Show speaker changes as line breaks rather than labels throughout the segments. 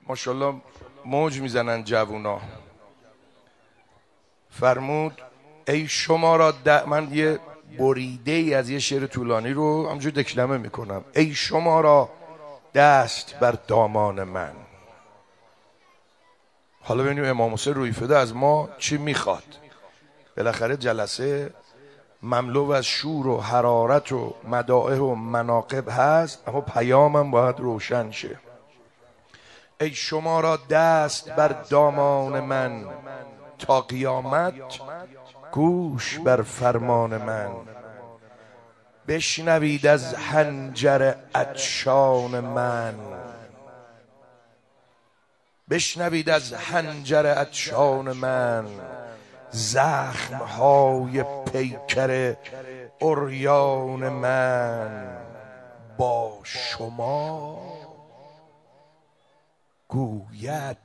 ماشاءالله موج میزنن جوونا. فرمود ای شما را من یه بریده ای از یه شعر طولانی رو همجور دکلمه میکنم. ای شما را دست بر دامان من. حالا ببینیم امام حسین رویفده از ما چی میخواد. بالاخره جلسه مملو از شور و حرارت و مدائح و مناقب هست، اما پیامم باید روشن شه. ای شما را دست بر دامان من، تا قیامت گوش بر فرمان من. بشنوید از حنجر عطشان من، بشنوید از حنجر عطشان من. زخمهای پیکر عریان من. با شما گوید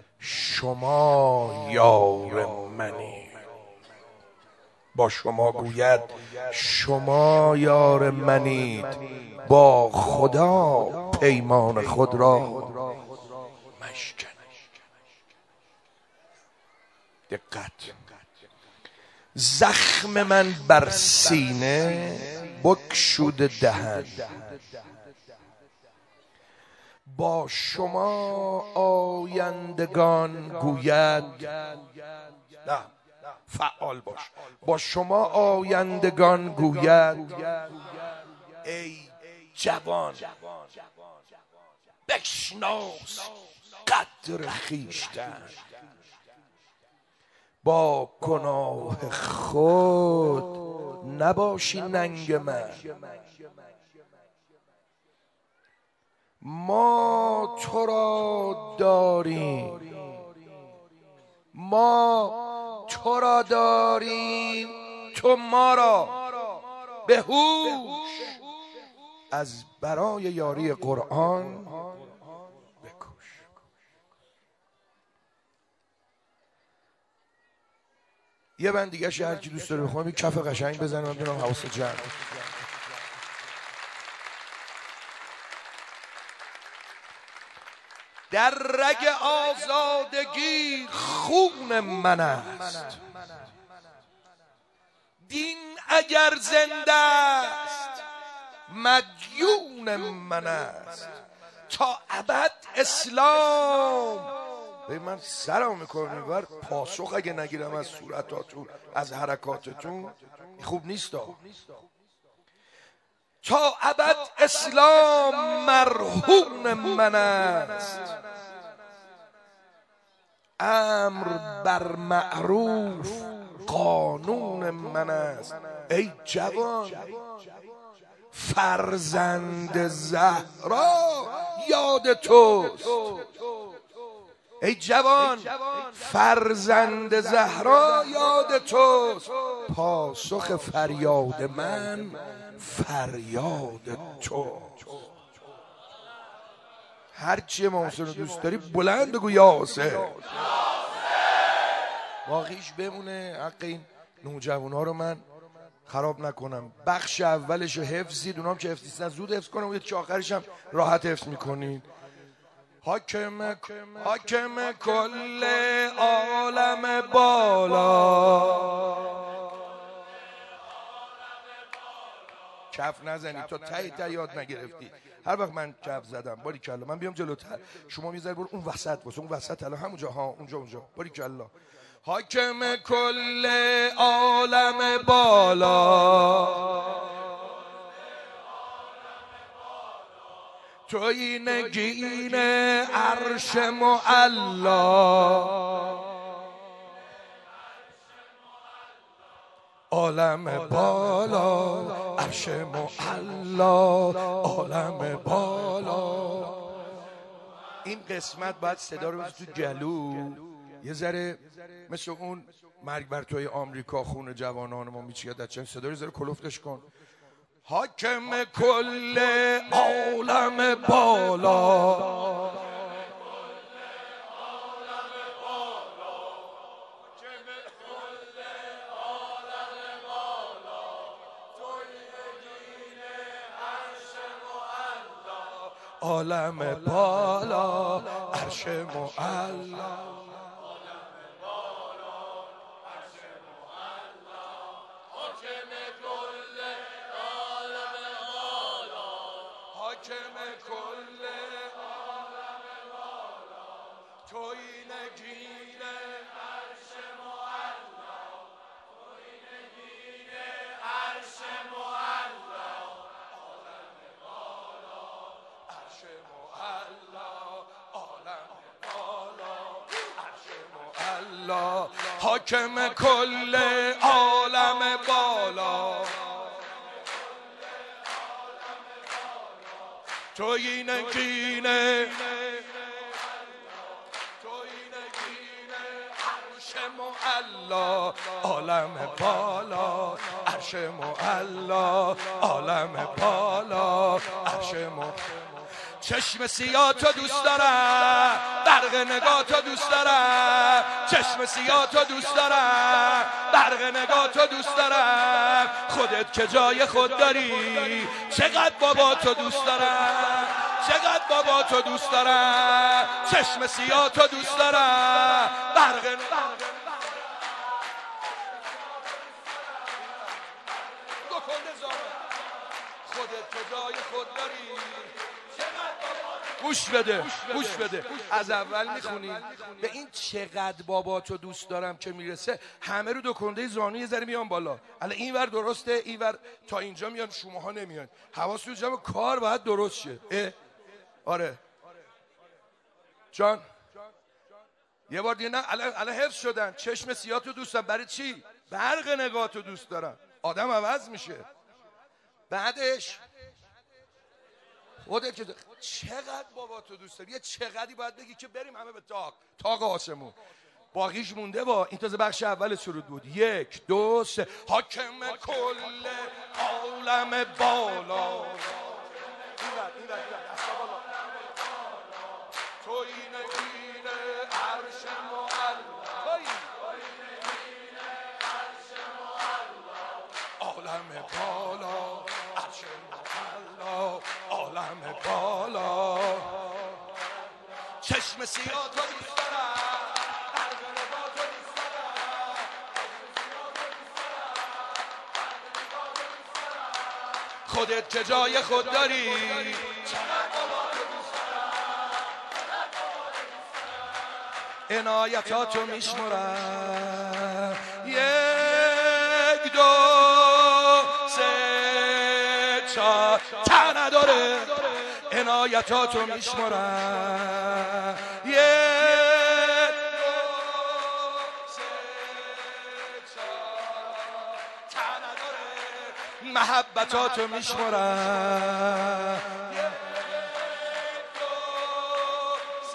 شما یار منی. با شما گوید شما یار منید. با خدا پیمان خود را مشکن. دقت. زخم من بر سینه بگشوده دهن. با شما آیندگان گوید، نه فعال باش. با شما آیندگان گوید ای جوان بشناس قدر خویشتن. با گناه خود نباشی ننگ من. ما تو را داریم، ما تو را داریم، تو ما را به هوش از برای یاری قرآن بکش. یه بند دیگه هر کی دوست داره بخونم، یه کف قشنگ بزنم من ببینم حواس جمع. در رگ آزادگی خون من است، دین اگر زنده است مدیون من است. تا ابد اسلام. من سرم میکنم بر پاسخ اگه نگیرم از صورتاتون، از حرکاتتون خوب نیست. تا ابد اسلام مرهون من است. امر بر معروف قانون من است. ای جوان فرزند زهرا یاد توست. ای جوان فرزند زهرا یاد توست. پاسخ فریاد من فریاد تو. هرچی امام حسین رو دوست داری بلند بگو یا حسین. باقیش بمونه. حق این نوجوان‌ها رو من خراب نکنم. بخش اولش رو حفظید، اونام که حفظ نیستن زود حفظ کنم، اون آخرش هم راحت حفظ میکنین. حاکم کل عالم بالا. کف نزنید تا ته یاد نگرفتی. هر وقت من کف زدم باریکلا من بیام جلوتر، شما میذاری برو اون وسط واسه اون وسط الان همونجا ها اونجا باریکلا. حاکم کل عالم بالا، توی نگین عرش معلا. عالم بالا عرش معلا، عالم بالا. این قسمت باید صدا رو تو گلو یه ذره مثل اون مرگ بر توی آمریکا خون جوانان ما میچید. چه صدا رو ذره کلفتش کن. حاکم کل عالم بالا، عالم بالا عرش معلا حاکم کل توی نگین عرش معلا توی نگین عرش معلا عالم بالا عرش معلا عالم بالا عرش معلا حاکم کل عالم بالا توی نگین عرش معلا عالم بالا عرش معلا عالم بالا عرش معلا چشم سیاه تو دوست دارم برق نگاه تو دوست دارم چشم سیاه تو دوست دارم برق نگاه تو دوست دارم خودت که جای خود داری چقدر بابا تو دوست دارم چقدر بابا تو دوست دارم چشم سیاه تو دوست دارم برق نگاه خودت که جای خود داری گوش بده گوش بده از اول میخونیم به این چقدر بابا تو دوست دارم که میرسه همه رو دو کنده زانو یه ذره میان بالا. الان این ور درسته این ور تا اینجا میان شماها نمیان حواستون جمع کار باید درست شه. آره جان یه بار دیگه نه الان حفظ شدن چشم سیاه تو دوست دارم برای چی؟ برق نگاه تو دوست دارم آدم عوض میشه. بعدش خودت که چقدر بابا تو دوست داری یه چقدری باید بگی که بریم همه به تاق آسمون باقیش مونده با این تازه بخش اول سرود بود. 1 2 3 حاکم کل عالم بالا توی نگین عرش معلا عالم بالا عرش معلا عالم بالا چشم سیاه تو دوست دارم برق نگاه تو دوست دارم خودت که جای خود داری عنایتاتو میشمرم 1 2 3 4 تا نداره عنایتاتو میشمرم 1 2 3 4 تا نداره محبتاتو میشمرم 1 2 3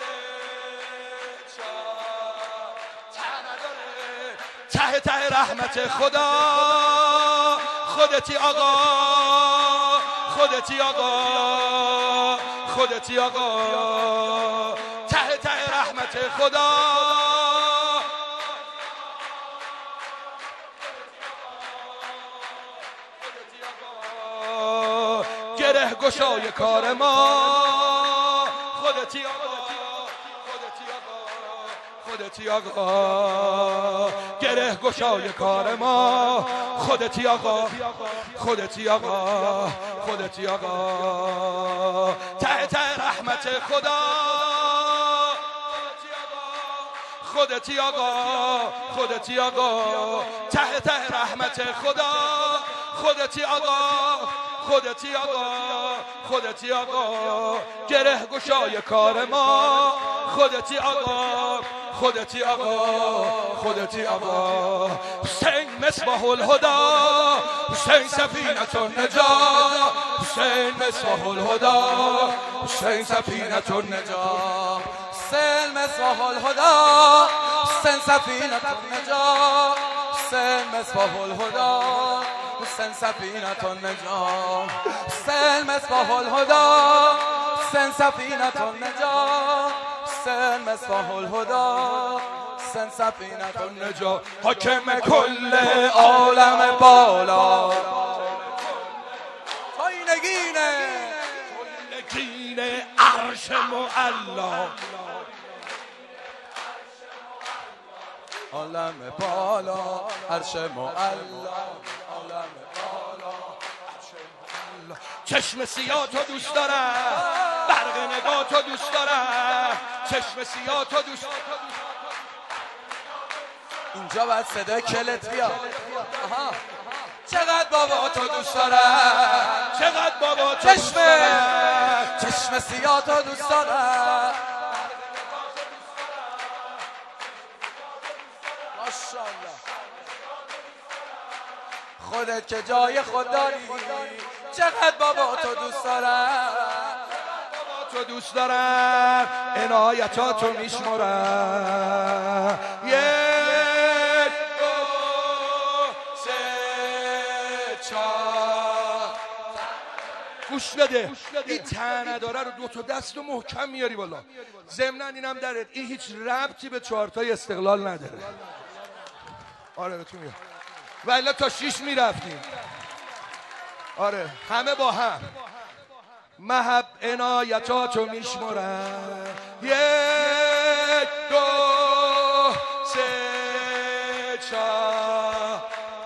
4 تا نداره ته ته رحمت خدا خودتی آقا خودتی آقا خودتی آقا ته ته رحمت خدا گره گشای کار ما خودتی آقا خودتی آقا گره گشای کار ما خودتی آقا خودتی آقا خودتی آقا ته ته رحمت خدا خودتی آقا خودتی آقا ته ته رحمت خدا خودتی آقا خودتی آقا خودتی آقا گره گشای کار ما خودتی آقا خودتی آقا خودتی آقا حسین مصباح الهدى حسین سفینة النجاة حسین مصباح الهدى حسین سفینة النجاة
حسین مصباح الهدى حسین سفینة النجاة حسین مصباح الهدى حسین سفینة النجاة حسین مصباح الهدى حسین سفینة النجاة حسین مصباح الهدى حسین سفینة النجاة
حاکم کل عالم بالا
توی نگین
نگین عرش معلا
عالم بالا عرش معلا عالم بالا
چشم سیاه تو دوست دارم برق نگاه تو دوست دارم چشم سیاه تو دوست دارم
اینجا باید صدای کلت بیاد چقدر بابا تو دوست دارم
چقدر بابا تو دوست دارم
چشم سیاه تو دوست دارم ماشاءالله خودت که جای خود داری چقدر بابا تو دوست دارم
تو دوست دارم عنایتاتو میشمرم یک دو سه چهار گوش بده این تنه داره رو دو تا دست محکم میاری بالا ضمناً اینم درت این هیچ ربطی به چهارتای استقلال نداره آره بهتون میاد ولی تا 6 میرفتیم آره همه با هم محب عنایتاتو میشمرم یک دو سه چهار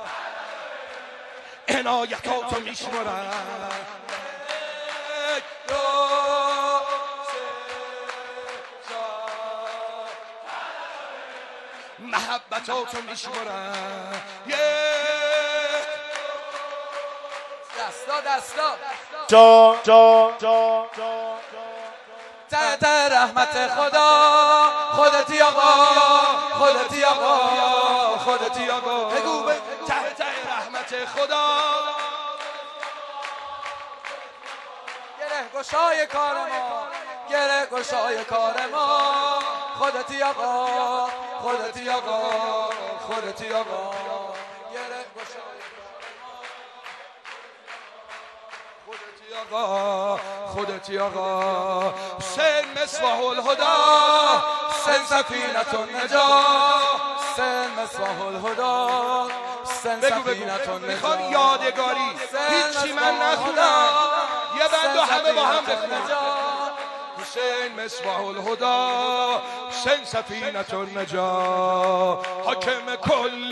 عنایتاتو میشمرم یک دو سه چهار محبتاتو میشمرم یک
دستا
جا
تحت رحمت خدا خودتی آقا خودتی آقا خودتی آقا
بگو تحت رحمت خدا
گره گشای کار ما گره گشای کار ما خودتی آقا خودتی آقا خودتی آقا گره گشای
خودتی آقا سن مصباح الهدا سن سفینة النجات
سن مصباح الهدا سن سفینة النجات
میخوام یادگاری هیچی من نخونم یه بند و همه با هم بخونم حسین مصباح الهدا سن سفینة النجات حاکم کل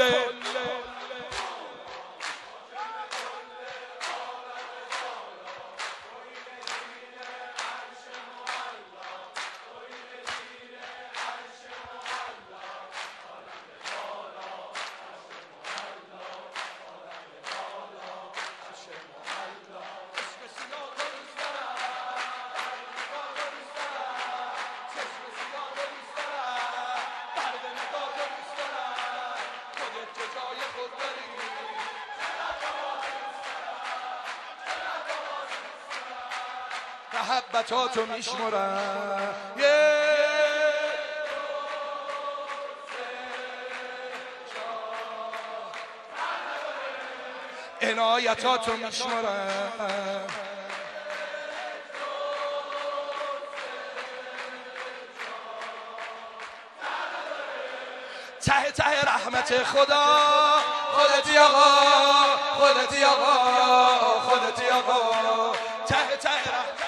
محبتاتو میشمرم عنایتاتو میشمرم ته رحمت خدا
خودتی آقا خودتی آقا خودتی آقا
ته رحمت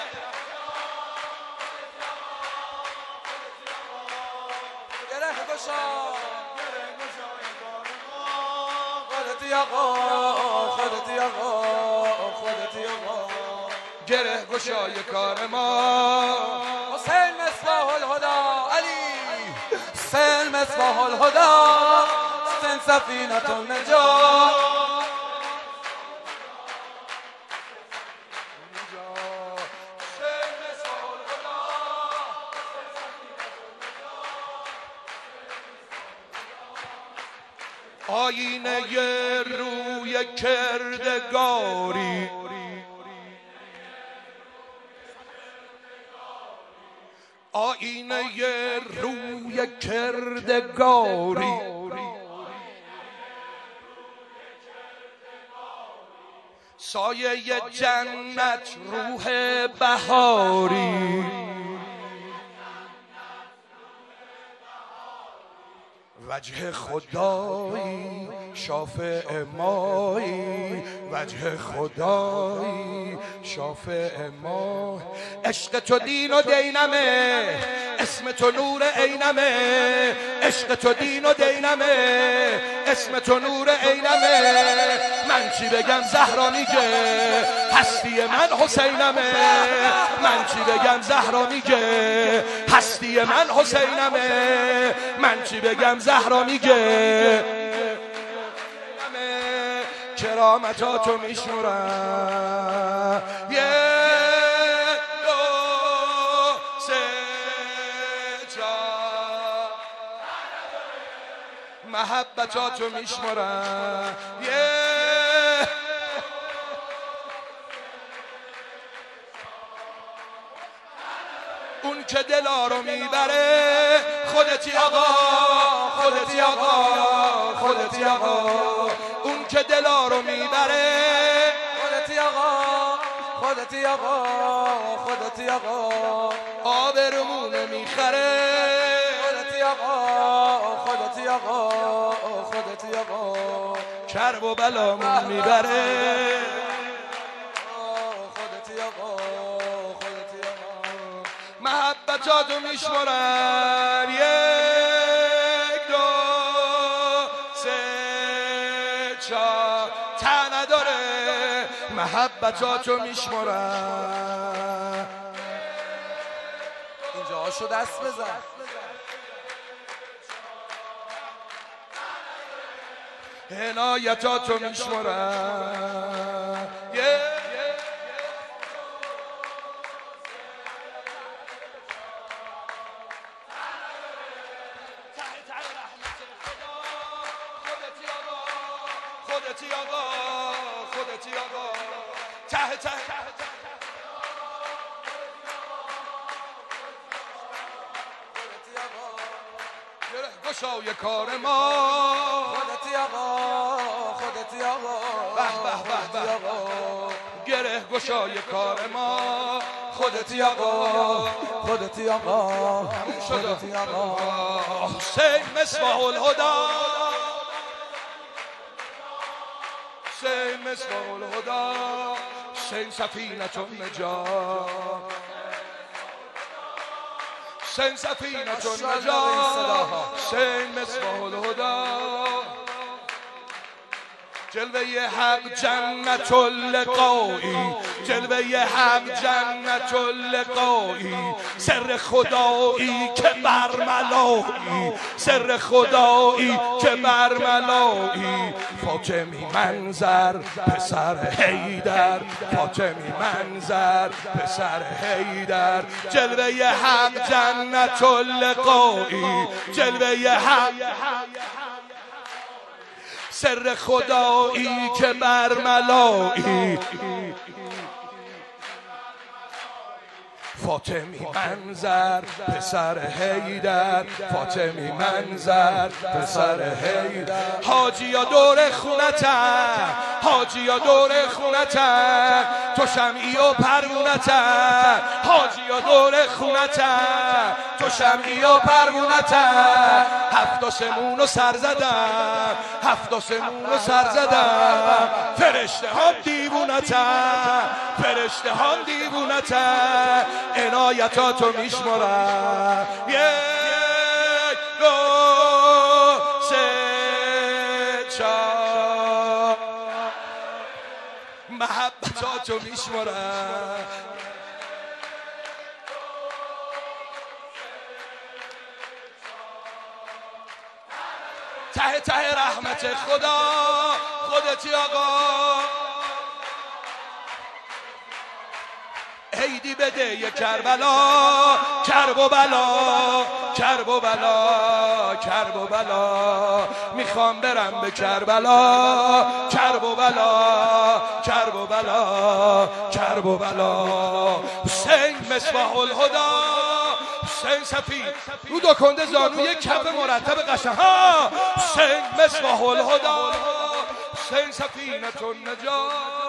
گره گشا خودتی آقا خودتی آقا خودتی آقا
گره گشای کار ما
حسین مصباح الهدا علی سن مصباح الهدا سن سفینة النجات
آینه روی کردگاری آینه روی کردگاری سایه جنت روح بهاری وجه خدایی شافع مایی وجه خدایی شافع ما عشق تو دین و دینمه اسم تو نور عینمه، عشق تو دین و دینمه، اسم تو نور عینمه. من چی بگم زهرا میگه هستی من حسینمه، من چی بگم زهرا میگه هستی من حسینمه، من چی بگم زهرا میگه کرامتاتو میشمرم. یک دو سه چهار محبتاتو میشمرم. اون که دلا رو میبره خودتی آقا، خودتی آقا، خودتی آقا. اون که دلا رو میبره
خودتی آقا، خودتی آقا، خودتی آقا.
آبرومونو میخره
خودتی آقا، خودتی آقا، خودتی آقا.
کرب و بلامون میبره
خودتی آقا، خودتی آقا.
محبتاتو میشمرم. یک دو سه چهار ته نداره محبتاتو میشمرم.
اینجا هاشو دست بزن.
عنایتاتو میشمرم. خودتی آقا، خودتی آقا. ته ته گره گشای کار ما
خودتی آقا، خودتی آقا.
به به به به. گره گشای کار ما خودتی آقا،
خودتی آقا،
خودتی آقا. حسین مصباح الهدی، حسین مصباح الهدی، حسین سفینة النجات، حسین سفینة النجات، حسین مصباح الهدی. جلوه حق جنت اللقایی، جلوه حق جنت اللقایی. سر خدایی که برملایی، سر خدایی که برملایی. فاطمی منظر پسر حیدر، فاطمی منظر پسر حیدر. جلوه حق جنت اللقایی، جلوه حق سر خدایی که برملایی. فاطمی منظر پسر حیدر، فاطمی منظر پسر حیدر. حاجیا دور خونتن، حاجیا دور خونتن، تو شمعی و پروونتن. حاجیا دور خونتن، تو شمعی و پروونتن. هفت آسمون و سر زدم، هفت آسمون و سر زدم. فرشته ها دیوونتن، فرشته ها دیوونتن. عنایتاتو میشمرم. یک دو سه چهار محبتاتو میشمرم. ته ته رحمت خدا خودتی آقا. عیدی بده یه کربلا، کرب و بلا، کرب و بلا، کرب و بلا. میخوام برم به کربلا، کرب و بلا، کرب و بلا، کرب و بلا. حسین مصباح الهدی، حسین صفی رو دو کنده زانو یک کف مرتب قشنگ. حسین مصباح الهدی، حسین سفینة النجات.